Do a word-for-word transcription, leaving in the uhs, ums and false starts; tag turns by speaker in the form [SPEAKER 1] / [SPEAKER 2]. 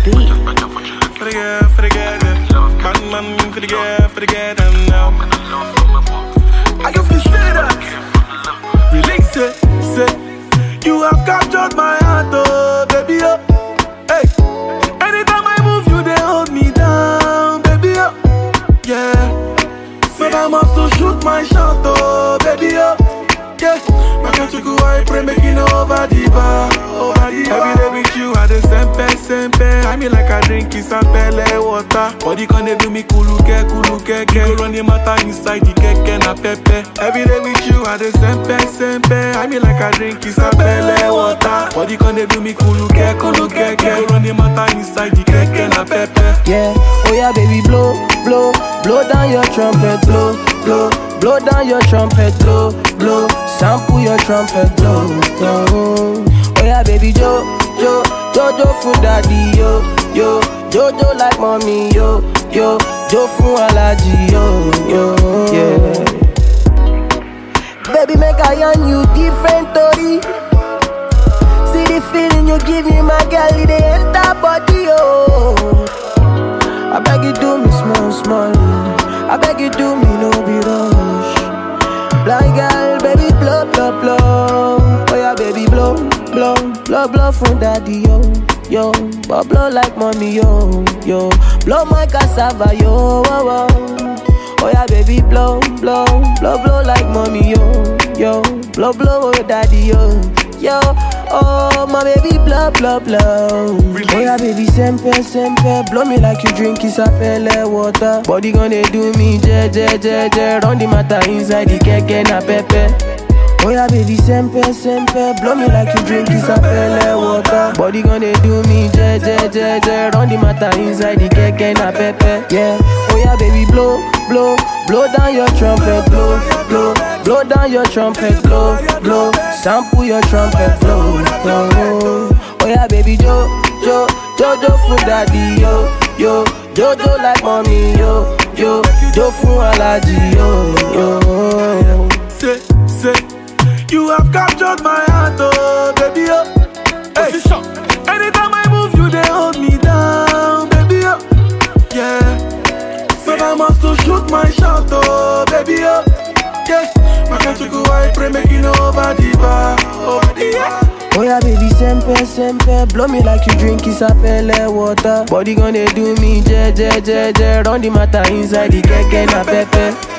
[SPEAKER 1] beat.
[SPEAKER 2] For the girl, for the girl, them. Man, man, for the girl, for the girl, them now. I can feel say that. Release it, say. You have captured my heart, oh, baby, oh. Hey. Anytime I move, you, they hold me down, baby, oh. Yeah. But I must to shoot my shot, oh, baby, oh. Yeah. My country go, I pray, making over the bar, over the bar. Every day with you, I the sempe, sempe. I mean like I drink is a pele water. Body can they do me kuluke, kuluke, ke. You run the matter inside the keke na pepe. Every day with you, I the sempe, sempe. I mean like I drink is a pele water. Body can they do me kuluke, kuluke, ke. You run the matter inside the keke na pepe.
[SPEAKER 3] Yeah, oh yeah, baby, blow, blow, blow down your trumpet, blow, blow, blow down your trumpet, blow, blow, sample your trumpet, blow, blow. Oh yeah, baby, jo, jo, jojo for daddy, yo, yo, jojo like mommy, yo, yo, jo for allergy, yo, yo, yeah. Baby, make I on you different, Tori. See the feeling you give me, my girl, it enter body, yo. I beg you do me small, small. I beg you do me no be rush. Blind girl, baby, blow, blow, blow. Oh yeah, baby, blow, blow, blow, blow from daddy, yo, yo. But blow like mommy, yo, yo. Blow my cassava, yo, oh, oh. Oh yeah, baby, blow, blow, blow, blow like mommy, yo, yo. Blow, blow, oh daddy, yo, yo. Oh, my baby, blow, blow, blow. Oh yeah, baby, sempe, sempe. Blow me like you drink isapele water. Body gonna do me, je, je, je, je. Run the matter inside the keke na pepe. Oh yeah, baby, sempe, sempe. Blow me like you drink isapele water. Body gonna do me, je, je, je, je. Run the matter inside the keke na pepe. Yeah, oh yeah, baby, blow, blow, blow down your trumpet, blow, blow, blow down your trumpet, blow, blow, sample your trumpet, blow, blow. Oh yeah, baby, jo, jo, jojo for daddy, yo, yo, jojo like mommy, yo, yo, jo for allergy, yo, yo.
[SPEAKER 2] Say, say, you have captured my heart, oh, baby, oh. Hey. Anytime I move, you, they hold me down, baby, oh. Yeah. But I must to shoot my shot, oh, baby, oh. Yeah. My country go, I pray, making over the bar, over the bar.
[SPEAKER 3] Oh yeah, baby, sempe, sempe. Blow me like you drink isapele water. Body gonna do me, je, je, je, je. Run the matter inside the keke na pepe.